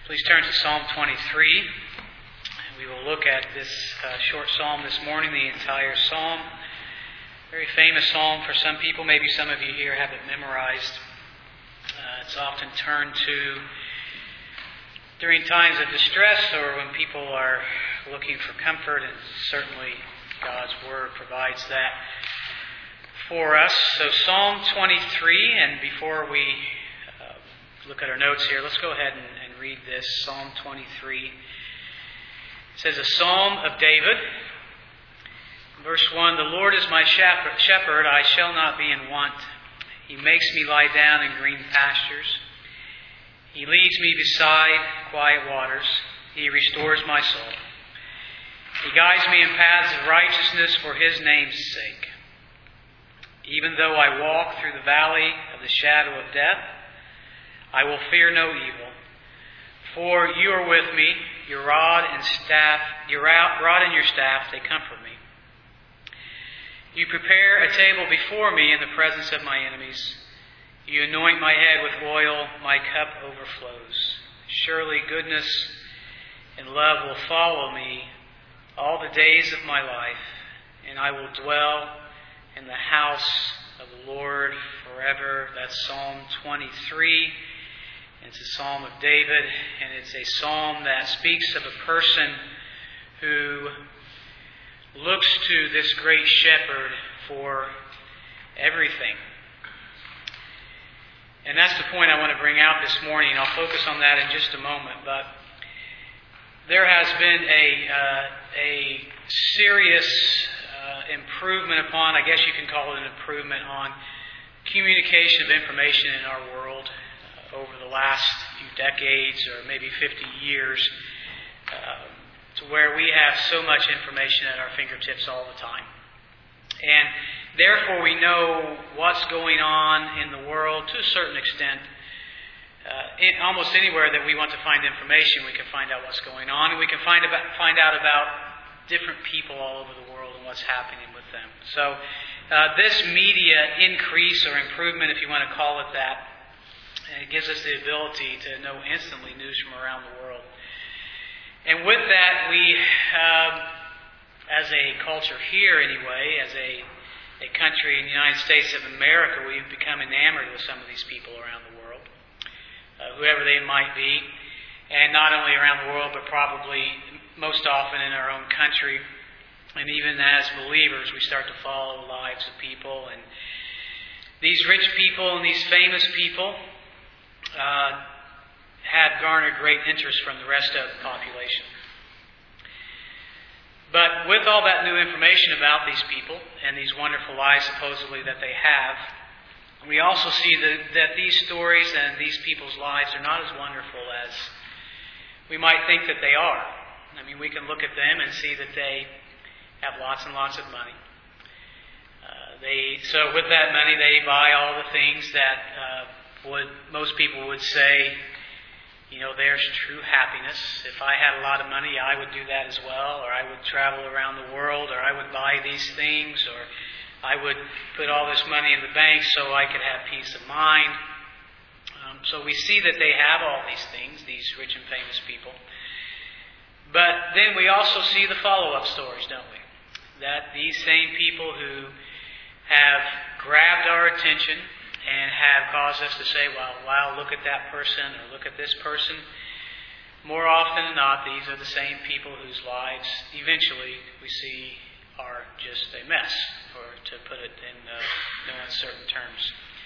Please turn to Psalm 23. We will look at this short psalm this morning, the entire psalm. Very famous psalm for some people. Maybe some of you here have it memorized. It's often turned to during times of distress or when people are looking for comfort, and certainly God's Word provides that for us. So Psalm 23, and before we look at our notes here, let's go ahead and read this. Psalm 23. It says, a psalm of David. Verse 1, the Lord is my shepherd, I shall not be in want. He makes me lie down in green pastures. He leads me beside quiet waters. He restores my soul. He guides me in paths of righteousness for His name's sake. Even though I walk through the valley of the shadow of death, I will fear no evil. For you are with me, your rod and your staff, they comfort me. You prepare a table before me in the presence of my enemies. You anoint my head with oil, my cup overflows. Surely goodness and love will follow me all the days of my life, and I will dwell in the house of the Lord forever. That's Psalm 23. It's a psalm of David, and it's a psalm that speaks of a person who looks to this great shepherd for everything. And that's the point I want to bring out this morning. I'll focus on that in just a moment. But there has been a serious improvement upon, I guess you can call it an improvement on, communication of information in our world over the last few decades or maybe 50 years, to where we have so much information at our fingertips all the time. And therefore we know what's going on in the world to a certain extent. Almost anywhere that we want to find information, we can find out what's going on, and we can find out about different people all over the world and what's happening with them. So this media increase or improvement, if you want to call it that, it gives us the ability to know instantly news from around the world. And with that, we, as a culture here anyway, as a country in the United States of America, we've become enamored with some of these people around the world, whoever they might be, and not only around the world, but probably most often in our own country. And even as believers, we start to follow the lives of people. And these rich people and these famous people have garnered great interest from the rest of the population. But with all that new information about these people and these wonderful lives supposedly that they have, we also see that these stories and these people's lives are not as wonderful as we might think that they are. I mean, we can look at them and see that they have lots and lots of money. So with that money, they buy all the things that most people would say, there's true happiness. If I had a lot of money, I would do that as well, or I would travel around the world, or I would buy these things, or I would put all this money in the bank so I could have peace of mind. So we see that they have all these things, these rich and famous people. But then we also see the follow-up stories, don't we? That these same people who have grabbed our attention and have caused us to say, well, wow, look at that person or look at this person. More often than not, these are the same people whose lives eventually we see are just a mess, or to put it in no uncertain terms.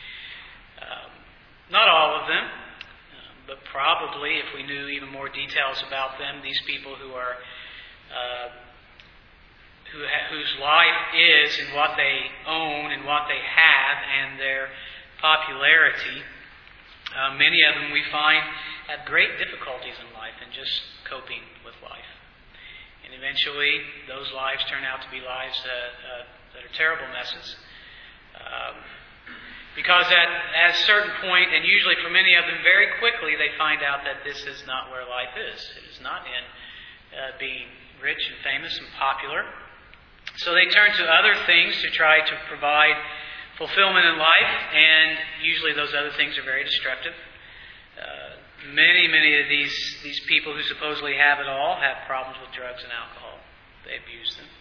Not all of them, but probably if we knew even more details about them, these people who are whose life is in what they own and what they have and their popularity, many of them we find have great difficulties in life and just coping with life. And eventually those lives turn out to be lives that are terrible messes. Because at a certain point, and usually for many of them very quickly, they find out that this is not where life is. It is not in being rich and famous and popular. So they turn to other things to try to provide fulfillment in life, and usually those other things are very destructive. Many of these people who supposedly have it all have problems with drugs and alcohol. They abuse them.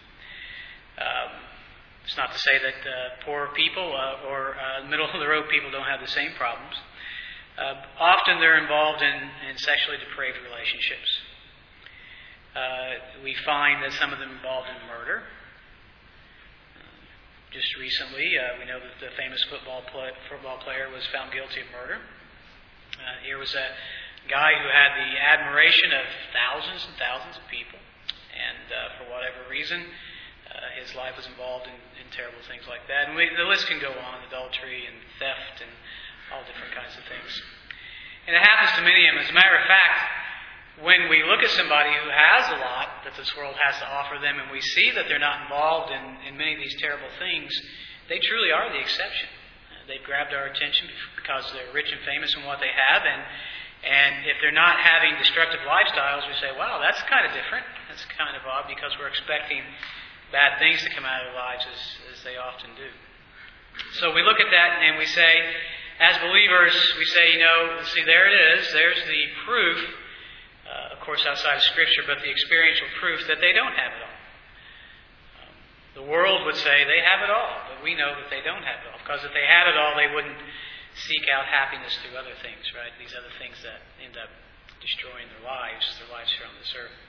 It's not to say that poor people or middle-of-the-road people don't have the same problems. Often they're involved in sexually depraved relationships. We find that some of them are involved in murder. Just recently, we know that the famous football player was found guilty of murder. Here was a guy who had the admiration of thousands and thousands of people, and for whatever reason, his life was involved in terrible things like that. And the list can go on, adultery and theft and all different kinds of things. And it happens to many of them. As a matter of fact, when we look at somebody who has a lot that this world has to offer them, and we see that they're not involved in many of these terrible things, they truly are the exception. They've grabbed our attention because they're rich and famous in what they have, and if they're not having destructive lifestyles, we say, wow, that's kind of different. That's kind of odd, because we're expecting bad things to come out of their lives, as they often do. So we look at that and we say, as believers, we say, see, there it is. There's the proof, of course outside of Scripture, but the experiential proof that they don't have it all. The world would say they have it all, but we know that they don't have it all. Because if they had it all, they wouldn't seek out happiness through other things, right? These other things that end up destroying their lives here on this earth,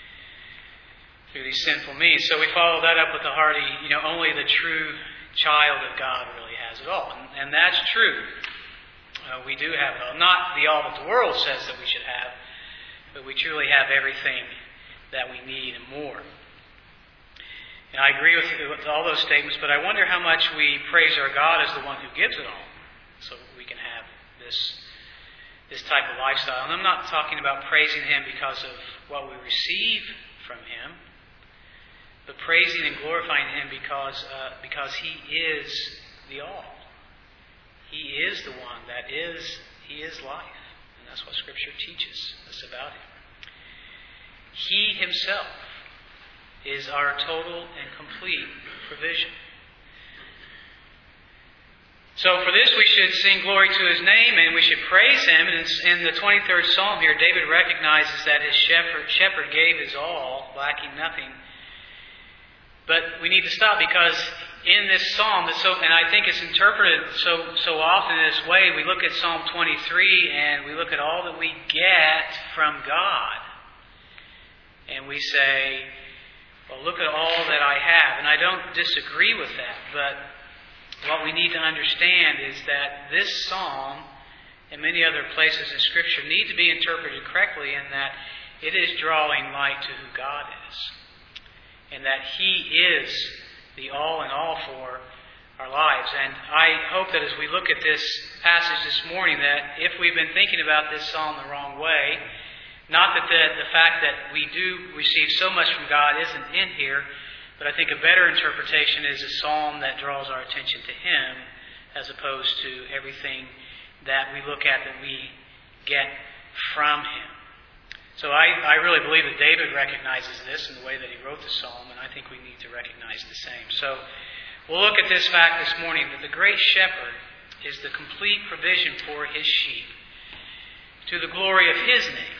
through these sinful means. So we follow that up with the hearty, only the true child of God really has it all. And that's true. We do have it all. Not the all that the world says that we should have, but we truly have everything that we need and more. And I agree with all those statements, but I wonder how much we praise our God as the one who gives it all, so we can have this type of lifestyle. And I'm not talking about praising Him because of what we receive from Him, but praising and glorifying Him because He is the all. He is the one He is life. And that's what Scripture teaches us about Him. He Himself is our total and complete provision. So for this we should sing glory to His name, and we should praise Him. And in the 23rd Psalm here, David recognizes that his shepherd gave his all, lacking nothing. But we need to stop, because in this psalm, and I think it's interpreted so often in this way, we look at Psalm 23 and we look at all that we get from God. And we say, well, look at all that I have. And I don't disagree with that, but what we need to understand is that this psalm and many other places in Scripture need to be interpreted correctly, in that it is drawing light to who God is, and that He is the all in all for our lives. And I hope that as we look at this passage this morning, that if we've been thinking about this psalm the wrong way, not that the fact that we do receive so much from God isn't in here, but I think a better interpretation is a psalm that draws our attention to Him, as opposed to everything that we look at that we get from Him. So I really believe that David recognizes this in the way that he wrote the psalm, and I think we need to recognize the same. So we'll look at this fact this morning, that the great shepherd is the complete provision for His sheep, to the glory of His name.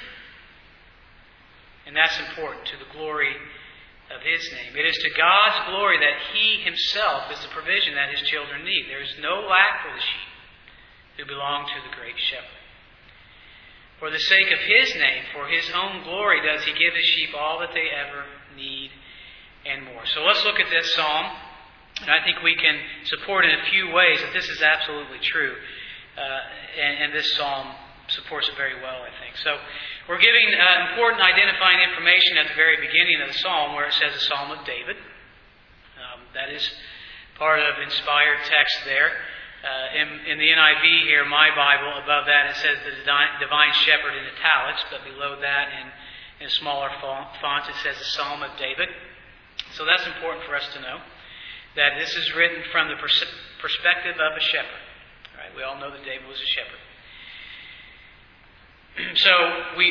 And that's important, to the glory of His name. It is to God's glory that He Himself is the provision that His children need. There is no lack for the sheep who belong to the great shepherd. For the sake of His name, for His own glory, does He give His sheep all that they ever need and more. So let's look at this psalm, and I think we can support in a few ways that this is absolutely true. And this psalm supports it very well, I think. So we're giving important identifying information at the very beginning of the psalm, where it says a psalm of David. That is part of inspired text there. In the NIV here, my Bible, above that it says the divine shepherd in italics, but below that in smaller font it says the Psalm of David. So that's important for us to know, that this is written from the perspective of a shepherd. All right, we all know that David was a shepherd. So we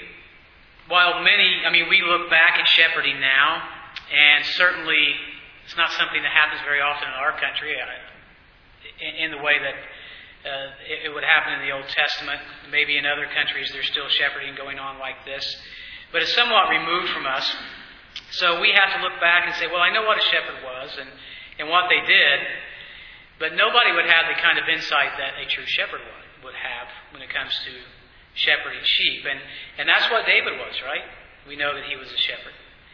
look back at shepherding now, and certainly it's not something that happens very often in our country, in the way that It would happen in the Old Testament. Maybe in other countries there's still shepherding going on like this. But it's somewhat removed from us. So we have to look back and say, well, I know what a shepherd was and what they did, but nobody would have the kind of insight that a true shepherd would have when it comes to shepherding sheep. And that's what David was, right? We know that he was a shepherd.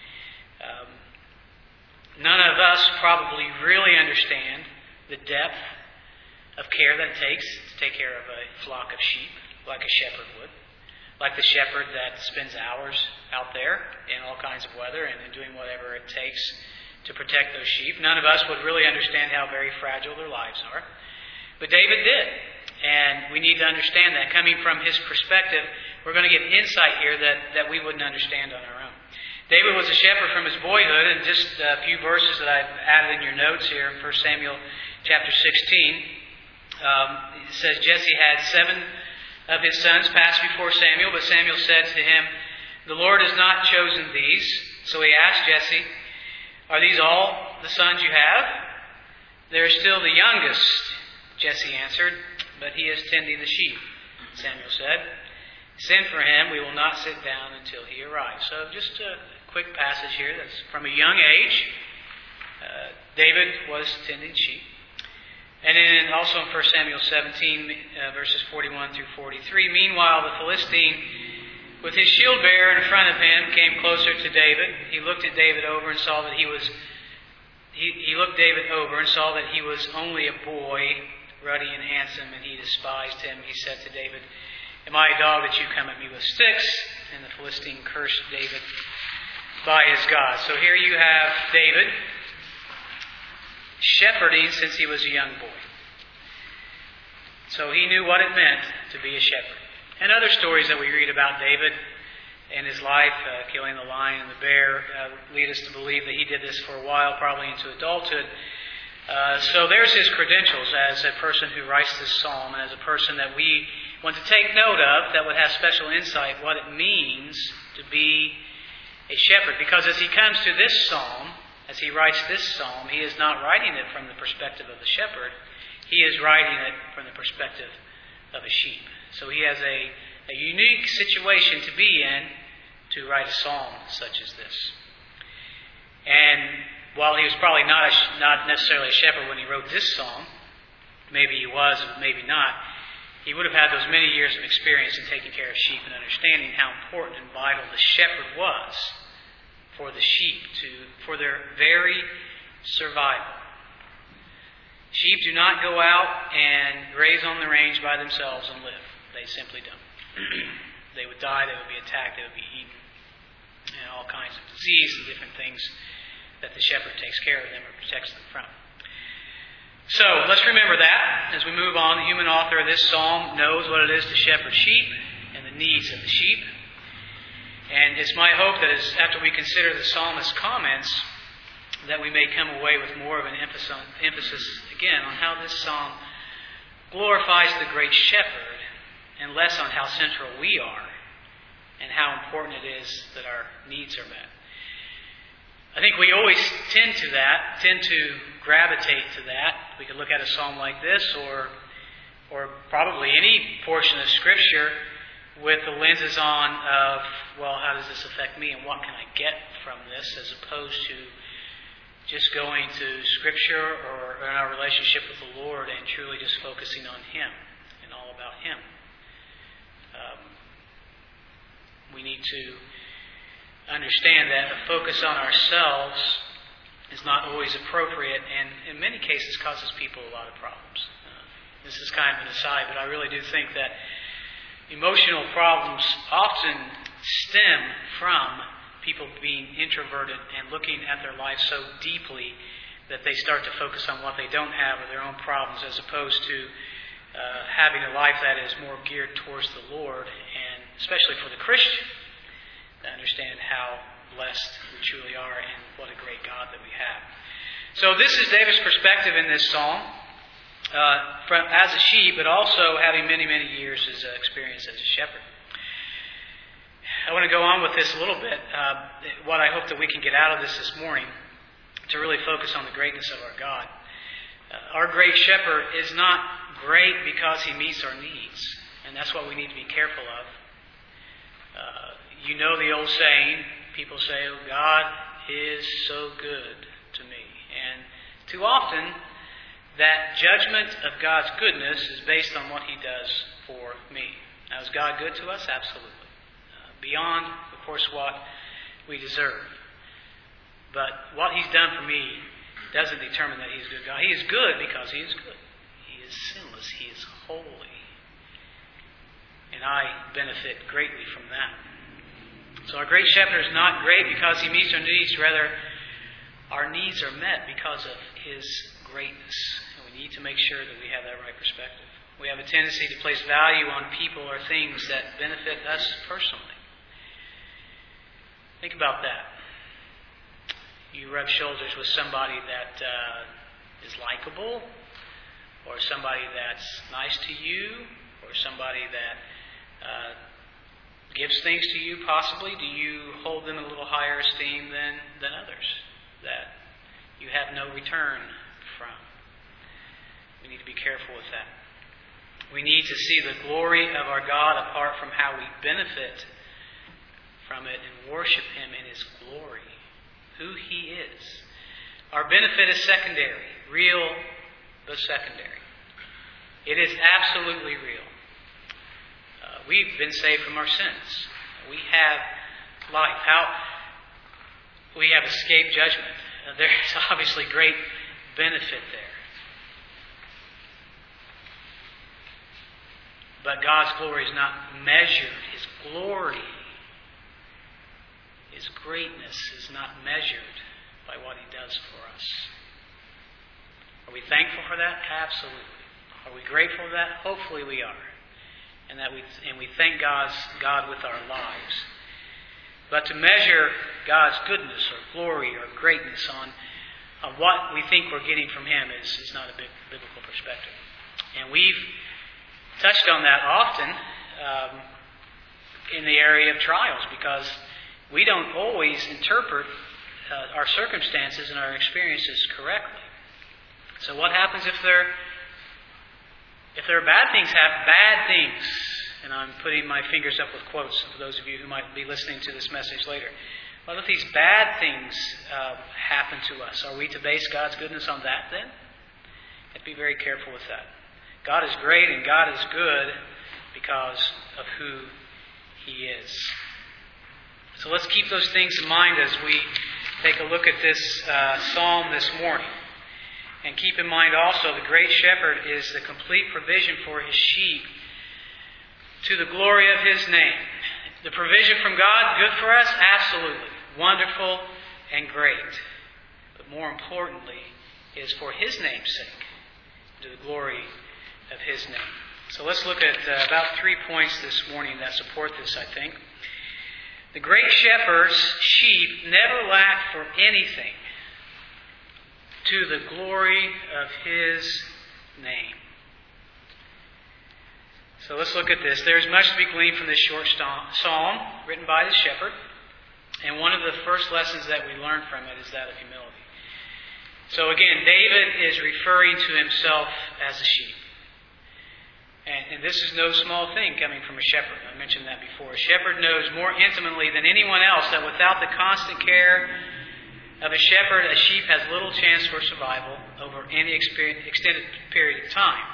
None of us probably really understand the depth of care that it takes to take care of a flock of sheep, like a shepherd would. Like the shepherd that spends hours out there in all kinds of weather and doing whatever it takes to protect those sheep. None of us would really understand how very fragile their lives are. But David did. And we need to understand that. Coming from his perspective, we're going to get insight here that we wouldn't understand on our own. David was a shepherd from his boyhood, and just a few verses that I've added in your notes here in 1 Samuel chapter 16. It says, Jesse had 7 of his sons pass before Samuel, but Samuel said to him, the Lord has not chosen these. So he asked Jesse, are these all the sons you have? There is still the youngest, Jesse answered, but he is tending the sheep. Samuel said, send for him, we will not sit down until he arrives. So just a quick passage here that's from a young age. David was tending sheep. And then also in 1 Samuel 17, verses 41 through 43. Meanwhile, the Philistine, with his shield bearer in front of him, came closer to David. He looked David over and saw that he was only a boy, ruddy and handsome, and he despised him. He said to David, am I a dog that you come at me with sticks? And the Philistine cursed David by his God. So here you have David shepherding since he was a young boy. So he knew what it meant to be a shepherd. And other stories that we read about David and his life, killing the lion and the bear, lead us to believe that he did this for a while, probably into adulthood. So there's his credentials as a person who writes this psalm, and as a person that we want to take note of, that would have special insight what it means to be a shepherd. Because as he comes to this psalm, as he writes this psalm, he is not writing it from the perspective of the shepherd. He is writing it from the perspective of a sheep. So he has a unique situation to be in to write a psalm such as this. And while he was probably not necessarily a shepherd when he wrote this psalm, maybe he was, maybe not, he would have had those many years of experience in taking care of sheep and understanding how important and vital the shepherd was for the sheep, for their very survival. Sheep do not go out and graze on the range by themselves and live. They simply don't. They would die, they would be attacked, they would be eaten, and all kinds of disease and different things that the shepherd takes care of them or protects them from. So, let's remember that as we move on. The human author of this psalm knows what it is to shepherd sheep and the needs of the sheep. And it's my hope that after we consider the psalmist's comments, that we may come away with more of an emphasis again on how this psalm glorifies the great shepherd and less on how central we are and how important it is that our needs are met. I think we always tend to gravitate to that. We could look at a psalm like this or probably any portion of Scripture with the lenses on of, well, how does this affect me and what can I get from this, as opposed to just going to Scripture or in our relationship with the Lord and truly just focusing on Him and all about Him. We need to understand that a focus on ourselves is not always appropriate and in many cases causes people a lot of problems. This is kind of an aside, but I really do think that emotional problems often stem from people being introverted and looking at their life so deeply that they start to focus on what they don't have or their own problems, as opposed to having a life that is more geared towards the Lord, and especially for the Christian, to understand how blessed we truly are and what a great God that we have. So this is David's perspective in this psalm, as a sheep, but also having many, many years' experience as a shepherd. I want to go on with this a little bit. What I hope that we can get out of this morning, to really focus on the greatness of our God. Our great shepherd is not great because He meets our needs. And that's what we need to be careful of. You know the old saying, people say, "Oh, God is so good to me." And too often, that judgment of God's goodness is based on what He does for me. Now, is God good to us? Absolutely. Beyond, of course, what we deserve. But what He's done for me doesn't determine that He's good God. He is good because He is good. He is sinless. He is holy. And I benefit greatly from that. So our great shepherd is not great because He meets our needs. Rather, our needs are met because of His greatness. And we need to make sure that we have that right perspective. We have a tendency to place value on people or things that benefit us personally. Think about that. You rub shoulders with somebody that is likable, or somebody that's nice to you, or somebody that gives things to you, possibly. Do you hold them in a little higher esteem than others that you have no return from? We need to be careful with that. We need to see the glory of our God apart from how we benefit from it and worship Him in His glory, who He is. Our benefit is secondary, real but secondary. It is absolutely real. We've been saved from our sins. We have life. We have escaped judgment. There's obviously great benefit there. But God's glory is not measured. His glory, His greatness is not measured by what He does for us. Are we thankful for that? Absolutely. Are we grateful for that? Hopefully we are. And we thank God with our lives. But to measure God's goodness or glory or greatness on what we think we're getting from Him is not a biblical perspective. And we've touched on that often in the area of trials, because we don't always interpret our circumstances and our experiences correctly. So what happens if there are bad things happen, and I'm putting my fingers up with quotes for those of you who might be listening to this message later. What if these bad things happen to us? Are we to base God's goodness on that then? We have to be very careful with that. God is great and God is good because of who He is. So let's keep those things in mind as we take a look at this psalm this morning. And keep in mind also, the great shepherd is the complete provision for His sheep to the glory of His name. The provision from God, good for us? Absolutely. Wonderful and great. But more importantly, is for His name's sake, to the glory of His name. So let's look at about 3 points this morning that support this, I think. The great shepherd's sheep never lack for anything, to the glory of His name. So let's look at this. There's much to be gleaned from this short psalm written by the shepherd. And one of the first lessons that we learn from it is that of humility. So again, David is referring to himself as a sheep. And this is no small thing coming from a shepherd. I mentioned that before. A shepherd knows more intimately than anyone else that without the constant care of a shepherd, a sheep has little chance for survival over any extended period of time.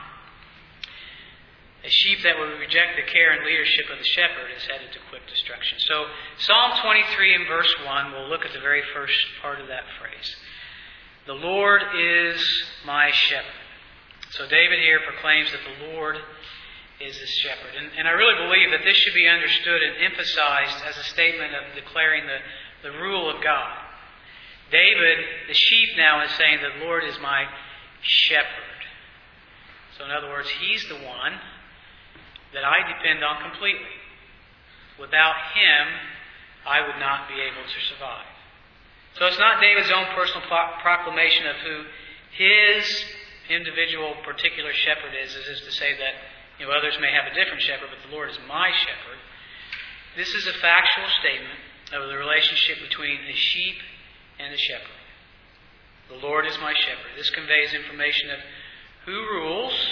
A sheep that will reject the care and leadership of the shepherd is headed to quick destruction. So Psalm 23 and verse 1, we'll look at the very first part of that phrase. The Lord is my shepherd. So David here proclaims that the Lord is his shepherd. And I really believe that this should be understood and emphasized as a statement of declaring the rule of God. David, the sheep now, is saying that the Lord is my shepherd. So in other words, He's the one that I depend on completely. Without Him, I would not be able to survive. So it's not David's own personal proclamation of who his individual particular shepherd is to say that others may have a different shepherd, but the Lord is my shepherd. This is a factual statement of the relationship between a sheep and a shepherd. The Lord is my shepherd. This conveys information of who rules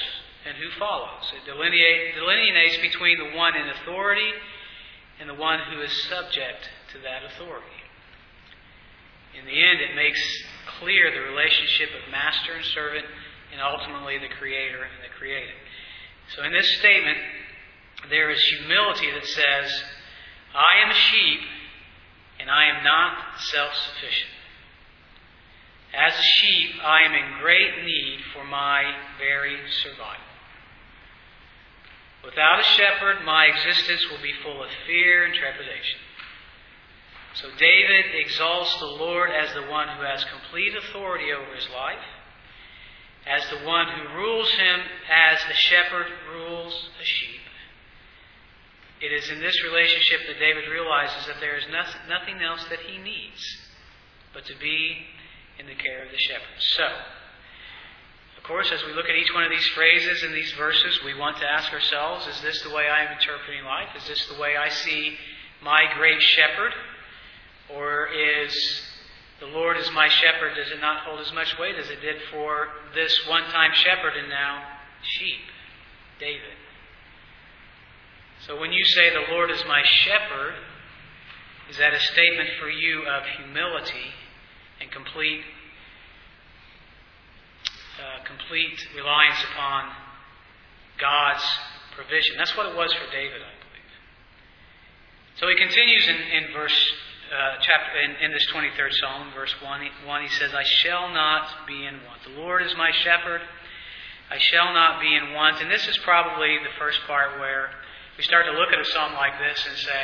and who follows. It delineates between the one in authority and the one who is subject to that authority. In the end, it makes clear the relationship of master and servant, and ultimately the Creator and the created. So in this statement, there is humility that says, I am a sheep, and I am not self-sufficient. As a sheep, I am in great need for my very survival. Without a shepherd, my existence will be full of fear and trepidation. So David exalts the Lord as the one who has complete authority over his life, as the one who rules him as a shepherd rules a sheep. It is in this relationship that David realizes that there is nothing else that he needs but to be in the care of the shepherd. So, of course, as we look at each one of these phrases and these verses, we want to ask ourselves, is this the way I am interpreting life? Is this the way I see my great shepherd? Or is the Lord is my shepherd, does it not hold as much weight as it did for this one-time shepherd and now sheep, David? So when you say the Lord is my shepherd, is that a statement for you of humility and complete reliance upon God's provision? That's what it was for David, I believe. So he continues in verse in this 23rd Psalm, verse 1, he says, I shall not be in want. The Lord is my shepherd. I shall not be in want. And this is probably the first part where we start to look at a psalm like this and say,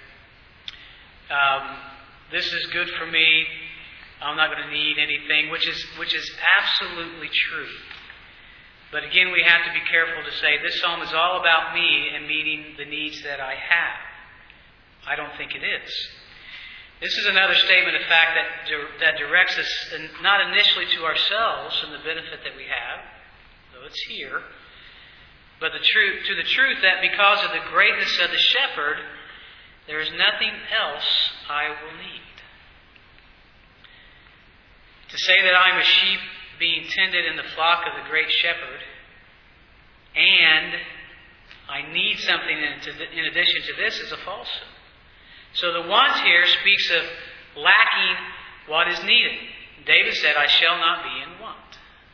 this is good for me. I'm not going to need anything, which is absolutely true. But again, we have to be careful to say this psalm is all about me and meeting the needs that I have. I don't think it is. This is another statement of fact that directs us not initially to ourselves and the benefit that we have, though it's here, but to the truth that because of the greatness of the shepherd, there is nothing else I will need. To say that I'm a sheep being tended in the flock of the great shepherd, and I need something in addition to this is a falsehood. So the want here speaks of lacking what is needed. David said, I shall not be in want.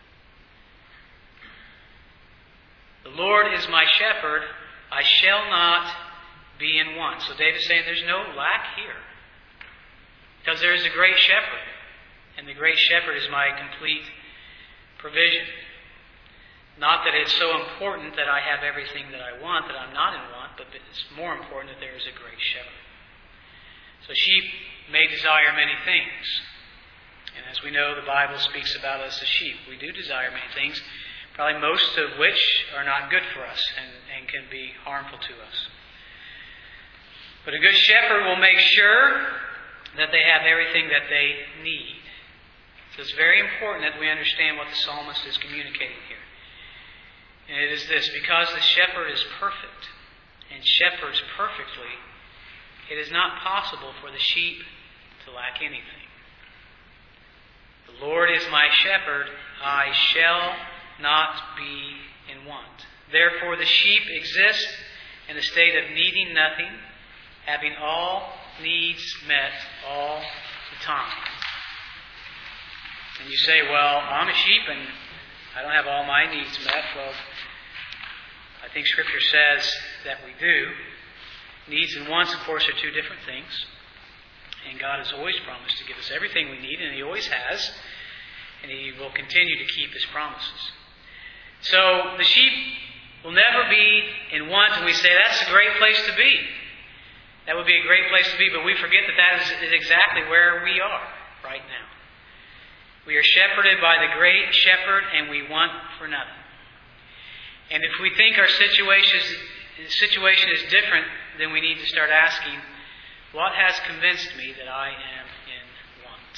The Lord is my shepherd, I shall not be in want. So David's saying there's no lack here. Because there is a great shepherd. And the great shepherd is my complete provision. Not that it's so important that I have everything that I want, that I'm not in want, but it's more important that there is a great shepherd. So sheep may desire many things. And as we know, the Bible speaks about us as sheep. We do desire many things, probably most of which are not good for us and can be harmful to us. But a good shepherd will make sure that they have everything that they need. So it's very important that we understand what the psalmist is communicating here. And it is this: because the shepherd is perfect and shepherds perfectly, it is not possible for the sheep to lack anything. The Lord is my shepherd, I shall not be in want. Therefore the sheep exist in a state of needing nothing, having all needs met all the time. And you say, well, I'm a sheep and I don't have all my needs met. Well, I think Scripture says that we do. Needs and wants, of course, are two different things. And God has always promised to give us everything we need, and He always has. And He will continue to keep His promises. So the sheep will never be in want, and we say that's a great place to be. That would be a great place to be, but we forget that is exactly where we are right now. We are shepherded by the great shepherd, and we want for nothing. And if we think our situation is different, then we need to start asking, what has convinced me that I am in want?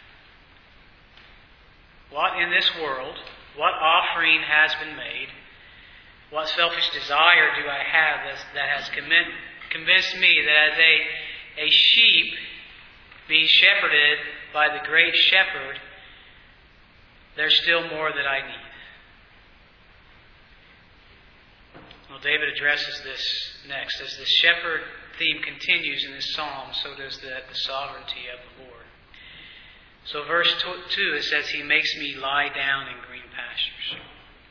What in this world, what offering has been made, what selfish desire do I have that has convinced me that as a sheep being shepherded by the great shepherd, there's still more that I need? Well, David addresses this next. As the shepherd theme continues in this psalm, so does the sovereignty of the Lord. So verse 2, it says, He makes me lie down in green pastures.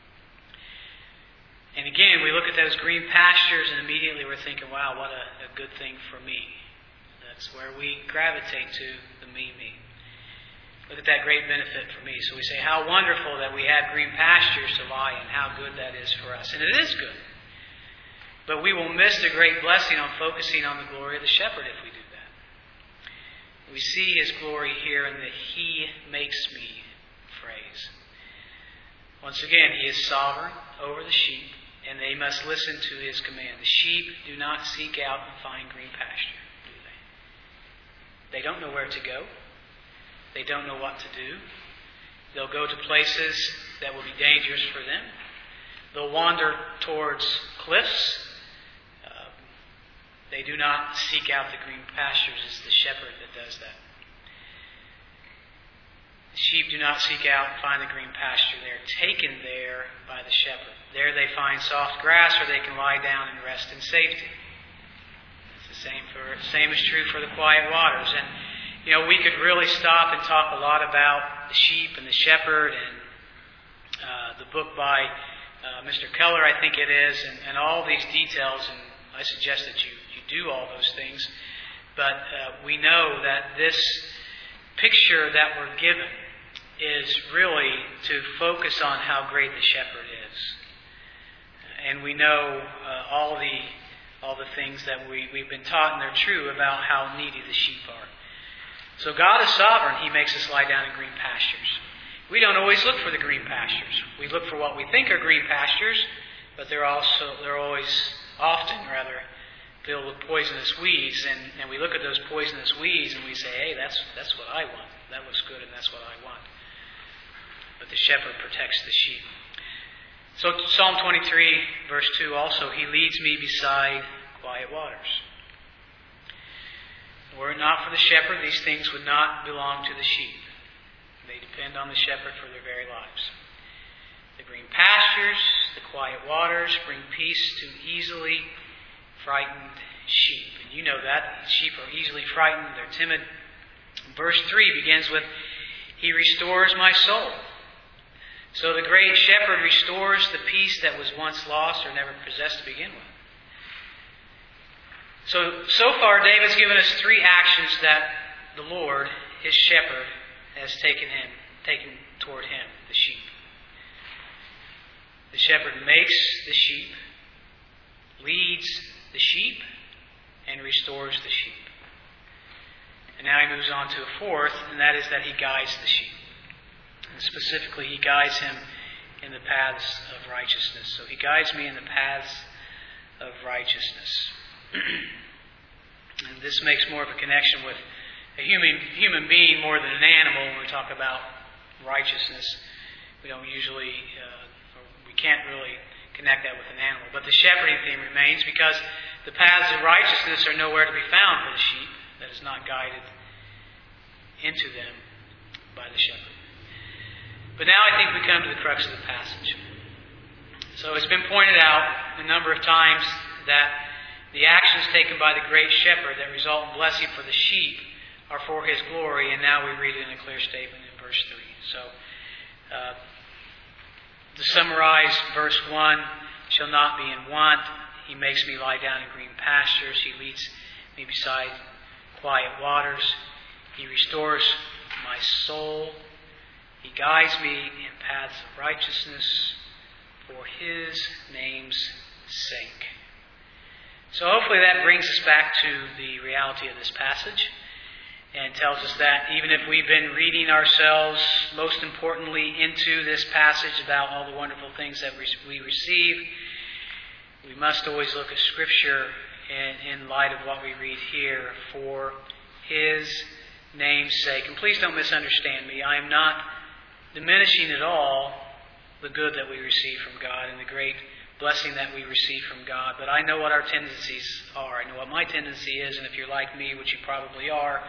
And again, we look at those green pastures and immediately we're thinking, wow, what a good thing for me. That's where we gravitate to, the me. Look at that great benefit for me. So we say, how wonderful that we have green pastures to lie in, how good that is for us. And it is good. But we will miss the great blessing on focusing on the glory of the shepherd if we do that. We see His glory here in the He makes me phrase. Once again, He is sovereign over the sheep, and they must listen to His command. The sheep do not seek out and find green pasture, do they? They don't know where to go. They don't know what to do. They'll go to places that will be dangerous for them. They'll wander towards cliffs. They do not seek out the green pastures. It's the shepherd that does that. The sheep do not seek out and find the green pasture. They're taken there by the shepherd. There they find soft grass where they can lie down and rest in safety. It's the same is true for the quiet waters. And we could really stop and talk a lot about the sheep and the shepherd and the book by Mr. Keller, I think it is, and all these details. And I suggest that you do all those things. But we know that this picture that we're given is really to focus on how great the shepherd is. And we know all the things that we've been taught, and they're true about how needy the sheep are. So God is sovereign. He makes us lie down in green pastures. We don't always look for the green pastures. We look for what we think are green pastures, but they're always often filled with poisonous weeds. And we look at those poisonous weeds and we say, hey, that's what I want. That looks good and that's what I want. But the shepherd protects the sheep. So Psalm 23, verse 2 also, He leads me beside quiet waters. Were it not for the shepherd, these things would not belong to the sheep. They depend on the shepherd for their very lives. The green pastures, the quiet waters bring peace to easily frightened sheep. And you know that. Sheep are easily frightened. They're timid. Verse 3 begins with, He restores my soul. So the great shepherd restores the peace that was once lost or never possessed to begin with. So far, David's given us three actions that the Lord, His shepherd, has taken toward him, the sheep. The shepherd makes the sheep, leads the sheep, and restores the sheep. And now he moves on to a fourth, and that is that He guides the sheep. And specifically, He guides him in the paths of righteousness. So He guides me in the paths of righteousness. And this makes more of a connection with a human being more than an animal when we talk about righteousness. We don't usually, we can't really connect that with an animal. But the shepherding theme remains because the paths of righteousness are nowhere to be found for the sheep that is not guided into them by the shepherd. But now I think we come to the crux of the passage. So it's been pointed out a number of times that the actions taken by the great shepherd that result in blessing for the sheep are for His glory, and now we read it in a clear statement in verse 3. So, to summarize, verse 1, shall not be in want. He makes me lie down in green pastures. He leads me beside quiet waters. He restores my soul. He guides me in paths of righteousness for His name's sake. So hopefully that brings us back to the reality of this passage and tells us that even if we've been reading ourselves, most importantly, into this passage about all the wonderful things that we receive, we must always look at Scripture in light of what we read here for His name's sake. And please don't misunderstand me. I am not diminishing at all the good that we receive from God and the great blessing that we receive from God. But I know what our tendencies are. I know what my tendency is, and if you're like me, which you probably are,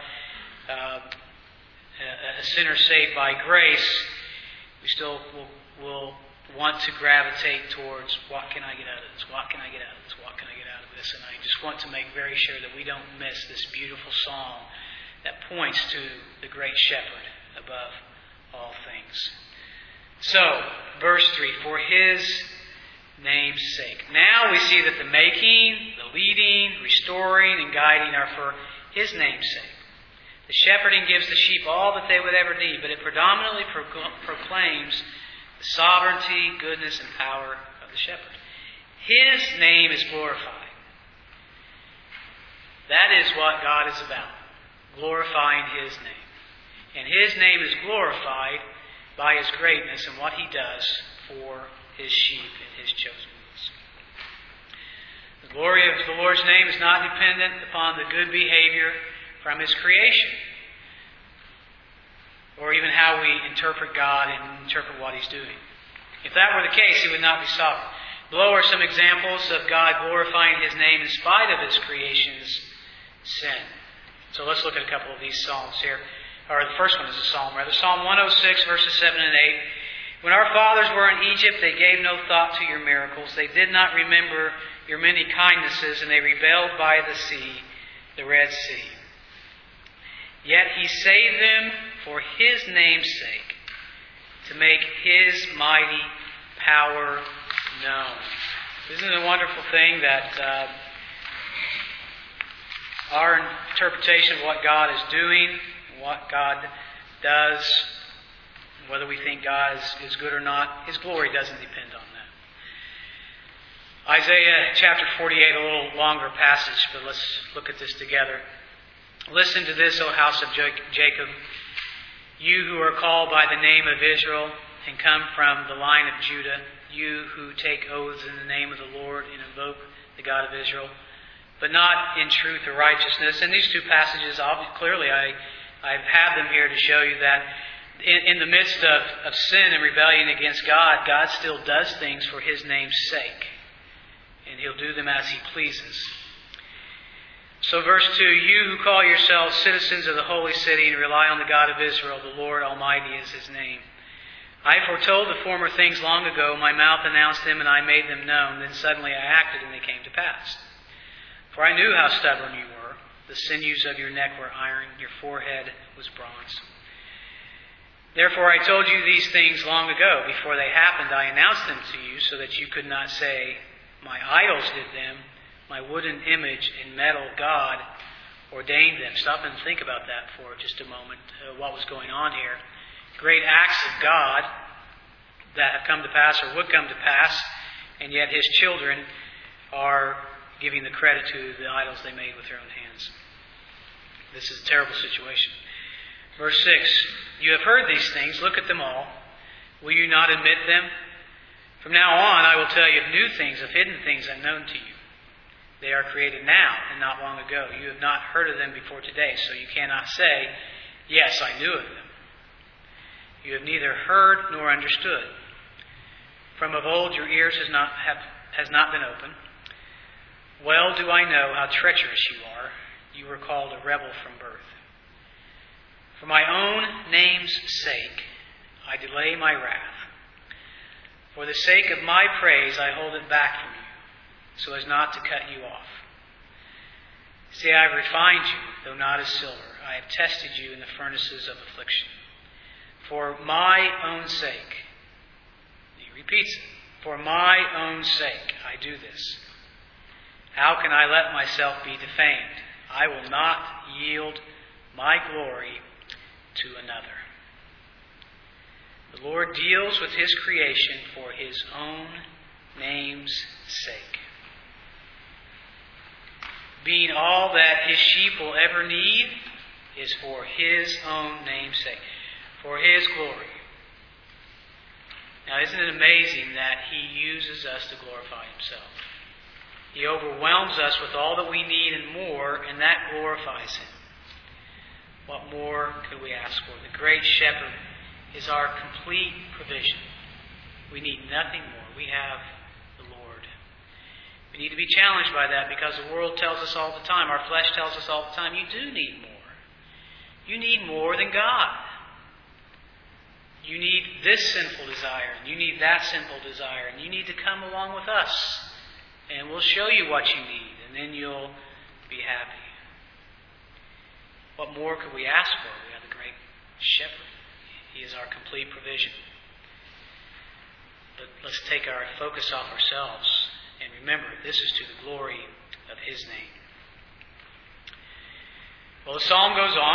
a sinner saved by grace, we still will want to gravitate towards, what can I get out of this? What can I get out of this? What can I get out of this? And I just want to make very sure that we don't miss this beautiful song that points to the great shepherd above all things. So, verse 3, for His name's sake. Now we see that the making, the leading, restoring, and guiding are for His name's sake. The shepherding gives the sheep all that they would ever need, but it predominantly proclaims the sovereignty, goodness, and power of the shepherd. His name is glorified. That is what God is about, glorifying His name. And His name is glorified by His greatness and what He does for His sheep and His chosen ones. The glory of the Lord's name is not dependent upon the good behavior from His creation, or even how we interpret God and interpret what He's doing. If that were the case, He would not be sovereign. Below are some examples of God glorifying His name in spite of His creation's sin. So let's look at a couple of these psalms here. Or the first one is a psalm, rather. Psalm 106, verses 7 and 8. When our fathers were in Egypt, they gave no thought to your miracles. They did not remember your many kindnesses, and they rebelled by the sea, the Red Sea. Yet He saved them for His name's sake, to make His mighty power known. Isn't it a wonderful thing that our interpretation of what God is doing, what God does, whether we think God is good or not, His glory doesn't depend on that. Isaiah chapter 48, a little longer passage, but let's look at this together. Listen to this, O house of Jacob, you who are called by the name of Israel and come from the line of Judah, you who take oaths in the name of the Lord and invoke the God of Israel, but not in truth or righteousness. And these two passages, clearly I've had them here to show you that in the midst of sin and rebellion against God, God still does things for His name's sake. And He'll do them as He pleases. So verse 2, you who call yourselves citizens of the holy city and rely on the God of Israel, the Lord Almighty is His name. I foretold the former things long ago. My mouth announced them and I made them known. Then suddenly I acted and they came to pass. For I knew how stubborn you were. The sinews of your neck were iron. Your forehead was bronze. Therefore I told you these things long ago. Before they happened, I announced them to you so that you could not say, my idols did them. My wooden image in metal God ordained them. Stop and think about that for just a moment. What was going on here. Great acts of God that have come to pass or would come to pass, and yet His children are giving the credit to the idols they made with their own hands. This is a terrible situation. Verse 6, you have heard these things. Look at them all. Will you not admit them? From now on I will tell you of new things, of hidden things unknown to you. They are created now and not long ago. You have not heard of them before today, so you cannot say, yes, I knew of them. You have neither heard nor understood. From of old your ears has not been opened. Well do I know how treacherous you are. You were called a rebel from birth. For my own name's sake, I delay my wrath. For the sake of my praise, I hold it back from you, so as not to cut you off. See, I have refined you, though not as silver. I have tested you in the furnaces of affliction. For my own sake, he repeats it, for my own sake I do this. How can I let myself be defamed? I will not yield my glory to another. The Lord deals with His creation for His own name's sake. Being all that His sheep will ever need is for His own name's sake, for His glory. Now, isn't it amazing that He uses us to glorify Himself? He overwhelms us with all that we need and more, and that glorifies Him. What more could we ask for? The great shepherd is our complete provision. We need nothing more. We have the Lord. We need to be challenged by that because the world tells us all the time, our flesh tells us all the time, you do need more. You need more than God. you need this sinful desire, and you need that sinful desire, and you need to come along with us, and we'll show you what you need, and then you'll be happy. What more could we ask for? We have the great shepherd. He is our complete provision. But let's take our focus off ourselves and remember, this is to the glory of His name. Well, the psalm goes on.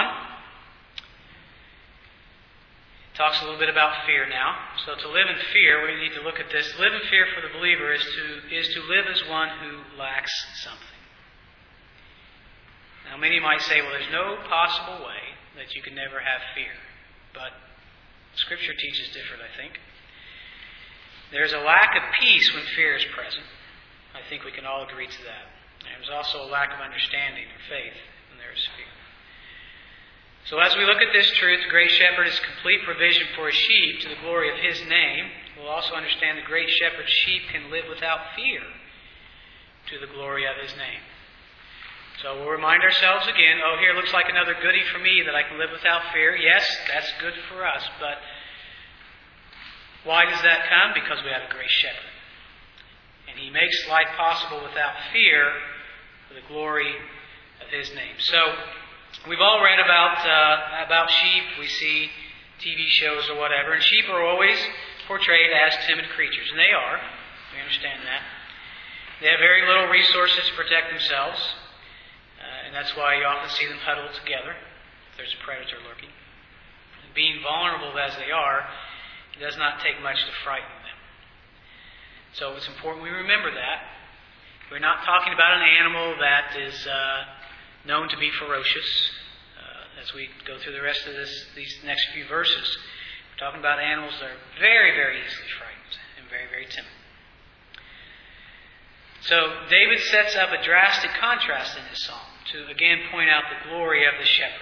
It talks a little bit about fear now. So to live in fear, we need to look at this. Live in fear for the believer is to live as one who lacks something. Now, many might say, well, there's no possible way that you can never have fear. But Scripture teaches different, I think. There's a lack of peace when fear is present. I think we can all agree to that. There's also a lack of understanding or faith when there is fear. So as we look at this truth, the great shepherd is complete provision for his sheep to the glory of his name. We'll also understand the great shepherd's sheep can live without fear to the glory of his name. So we'll remind ourselves again, here looks like another goodie for me that I can live without fear. Yes, that's good for us, but why does that come? Because we have a great shepherd. And he makes life possible without fear for the glory of his name. So we've all read about sheep. We see TV shows or whatever, and sheep are always portrayed as timid creatures, and they are. We understand that. They have very little resources to protect themselves, and that's why you often see them huddled together if there's a predator lurking. And being vulnerable as they are, it does not take much to frighten them. So it's important we remember that. We're not talking about an animal that is known to be ferocious. As we go through the rest of these next few verses, we're talking about animals that are very, very easily frightened and very, very timid. So David sets up a drastic contrast in this psalm to again point out the glory of the shepherd.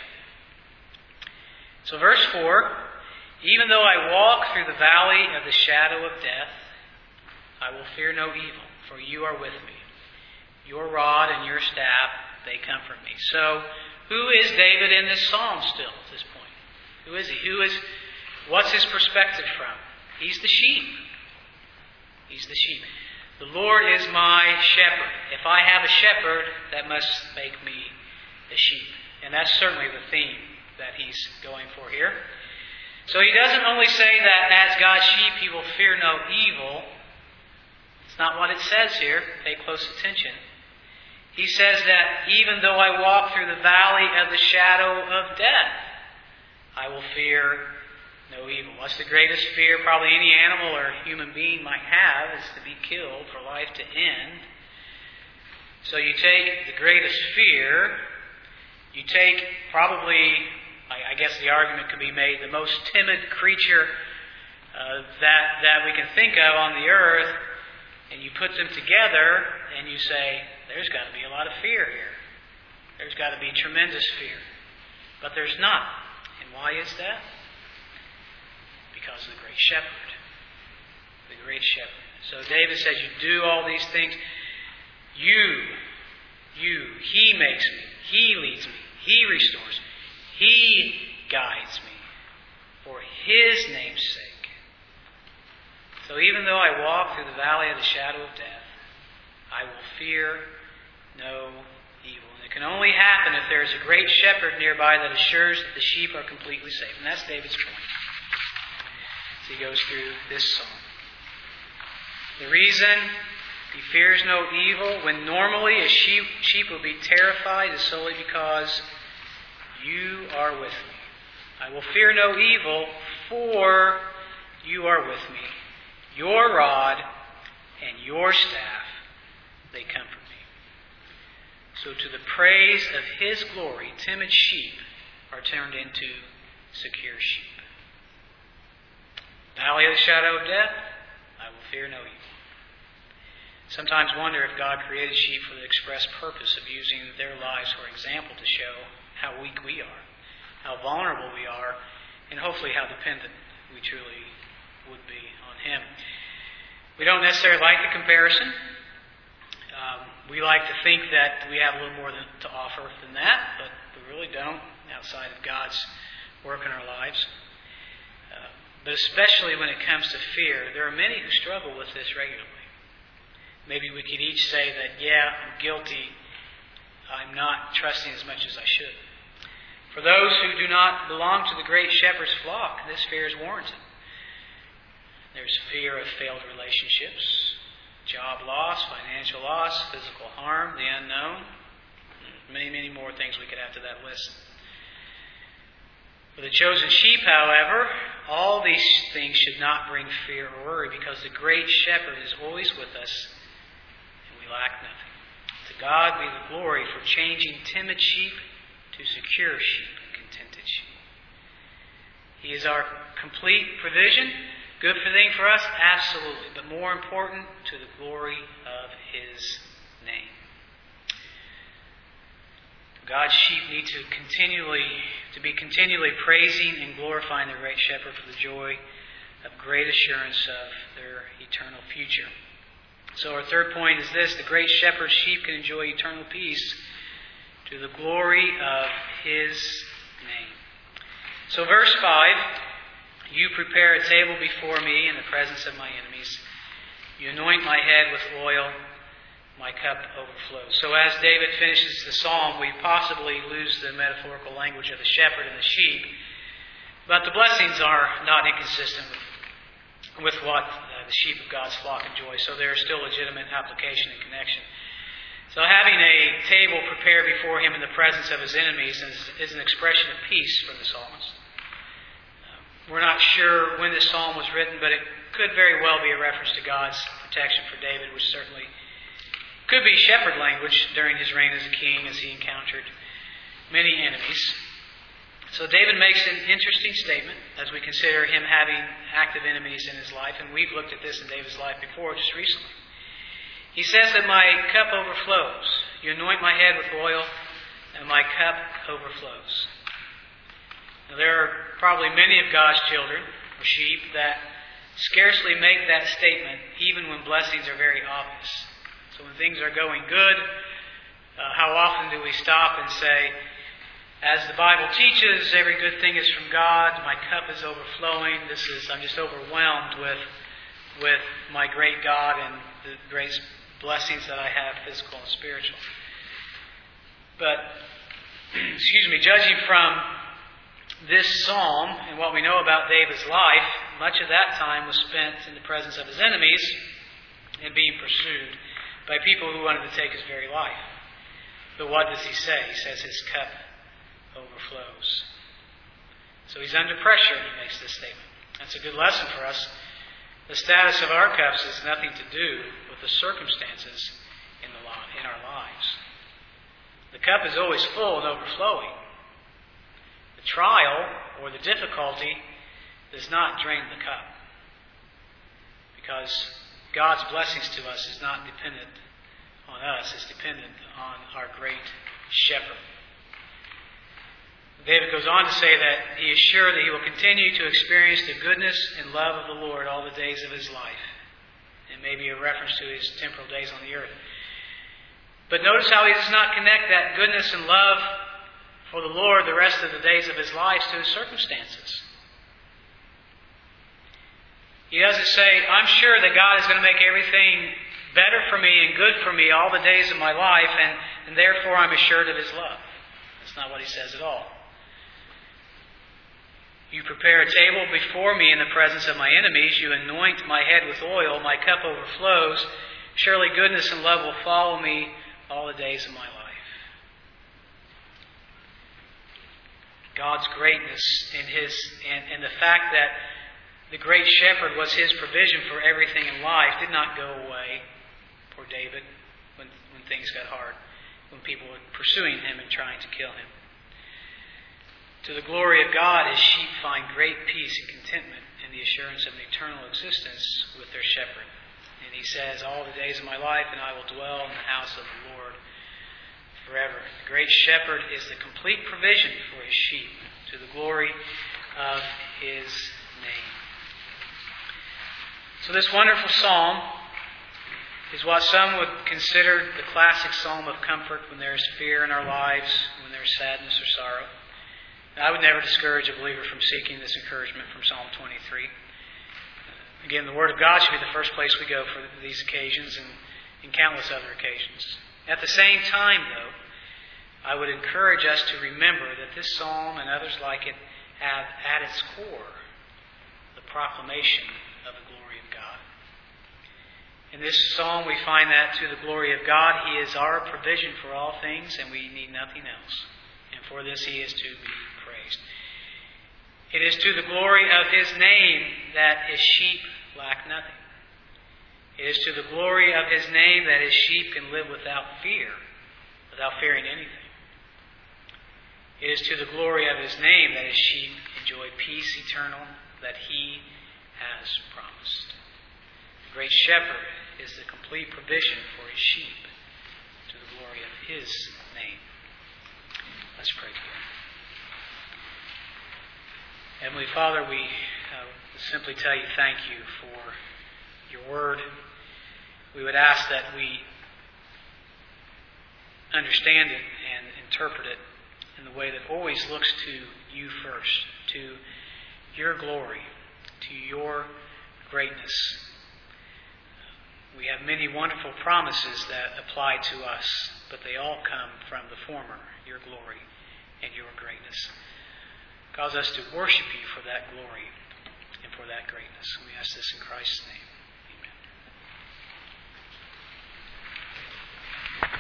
So verse 4, even though I walk through the valley of the shadow of death, I will fear no evil, for you are with me. Your rod and your staff, they comfort me. So, who is David in this psalm still at this point? Who is he? What's his perspective from? He's the sheep. He's the sheep. The Lord is my shepherd. If I have a shepherd, that must make me the sheep. And that's certainly the theme that he's going for here. So he doesn't only say that as God's sheep he will fear no evil. It's not what it says here. Pay close attention. He says that even though I walk through the valley of the shadow of death, I will fear no evil. What's the greatest fear probably any animal or human being might have is to be killed, for life to end. So you take the greatest fear, you take probably, I guess the argument could be made, the most timid creature that we can think of on the earth, and you put them together and you say, there's got to be a lot of fear here. There's got to be tremendous fear. But there's not. And why is that? Because of the great shepherd. The great shepherd. So David says, you do all these things. He makes me. He leads me. He restores me. He guides me for His name's sake. So even though I walk through the valley of the shadow of death, I will fear no evil. And it can only happen if there is a great shepherd nearby that assures that the sheep are completely safe. And that's David's point as he goes through this psalm. The reason he fears no evil when normally a sheep would be terrified is solely because you are with me. I will fear no evil, for you are with me. Your rod and your staff, they comfort me. So to the praise of His glory, timid sheep are turned into secure sheep. Valley of the shadow of death, I will fear no evil. Sometimes wonder if God created sheep for the express purpose of using their lives for example to show how weak we are, how vulnerable we are, and hopefully how dependent we truly would be on Him. We don't necessarily like the comparison. We like to think that we have a little more to offer than that, but we really don't outside of God's work in our lives. But especially when it comes to fear, there are many who struggle with this regularly. Maybe we could each say that, yeah, I'm guilty. I'm not trusting as much as I should. For those who do not belong to the great shepherd's flock, this fear is warranted. There's fear of failed relationships, job loss, financial loss, physical harm, the unknown. Many, many more things we could add to that list. For the chosen sheep, however, all these things should not bring fear or worry, because the great shepherd is always with us, and we lack nothing. To God be the glory for changing timid sheep to secure sheep and contented sheep. He is our complete provision. Good thing for us? Absolutely. But more important, to the glory of His name. God's sheep need to be continually praising and glorifying the great shepherd for the joy of great assurance of their eternal future. So our third point is this: the great shepherd's sheep can enjoy eternal peace to the glory of His name. So verse 5, you prepare a table before me in the presence of my enemies. You anoint my head with oil. My cup overflows. So as David finishes the psalm, we possibly lose the metaphorical language of the shepherd and the sheep. But the blessings are not inconsistent with what the sheep of God's flock enjoy. So there is still legitimate application and connection. So having a table prepared before him in the presence of his enemies is an expression of peace for the psalmist. We're not sure when this psalm was written, but it could very well be a reference to God's protection for David, which certainly could be shepherd language during his reign as a king, as he encountered many enemies. So David makes an interesting statement as we consider him having active enemies in his life, and we've looked at this in David's life before, just recently. He says that my cup overflows. You anoint my head with oil, and my cup overflows. Now, there are probably many of God's children, or sheep, that scarcely make that statement even when blessings are very obvious. So when things are going good, how often do we stop and say, as the Bible teaches, every good thing is from God, my cup is overflowing, I'm just overwhelmed with my great God and the great blessings that I have, physical and spiritual. But, judging from this psalm and what we know about David's life, much of that time was spent in the presence of his enemies and being pursued by people who wanted to take his very life. But what does he say? He says his cup overflows. So he's under pressure when he makes this statement. That's a good lesson for us. The status of our cups has nothing to do with the circumstances in our lives. The cup is always full and overflowing. The trial or the difficulty does not drain the cup, because God's blessings to us is not dependent on us. It's dependent on our great shepherd. David goes on to say that he is sure that he will continue to experience the goodness and love of the Lord all the days of his life. And maybe a reference to his temporal days on the earth. But notice how he does not connect that goodness and love for the Lord the rest of the days of his life to his circumstances. He doesn't say, I'm sure that God is going to make everything better for me and good for me all the days of my life, and therefore I'm assured of His love. That's not what he says at all. You prepare a table before me in the presence of my enemies. You anoint my head with oil. My cup overflows. Surely goodness and love will follow me all the days of my life. God's greatness and the fact that the great shepherd was his provision for everything in life did not go away for David when things got hard, when people were pursuing him and trying to kill him. To the glory of God, his sheep find great peace and contentment in the assurance of an eternal existence with their shepherd. And he says, all the days of my life, and I will dwell in the house of the Lord forever. The great shepherd is the complete provision for his sheep, to the glory of his name. So this wonderful psalm is what some would consider the classic psalm of comfort when there is fear in our lives, when there is sadness or sorrow. And I would never discourage a believer from seeking this encouragement from Psalm 23. Again, the Word of God should be the first place we go for these occasions and countless other occasions. At the same time, though, I would encourage us to remember that this psalm and others like it have at its core the proclamation of the glory of God. In this psalm we find that to the glory of God, He is our provision for all things and we need nothing else. And for this He is to be praised. It is to the glory of His name that His sheep lack nothing. It is to the glory of His name that His sheep can live without fear, without fearing anything. It is to the glory of His name that His sheep enjoy peace eternal that He has promised. The great shepherd is the complete provision for His sheep to the glory of His name. Let's pray together. Heavenly Father, we simply tell you thank you for your word. We would ask that we understand it and interpret it in the way that always looks to you first, to your glory, to your greatness. We have many wonderful promises that apply to us, but they all come from the former, your glory and your greatness. Cause us to worship you for that glory and for that greatness. We ask this in Christ's name.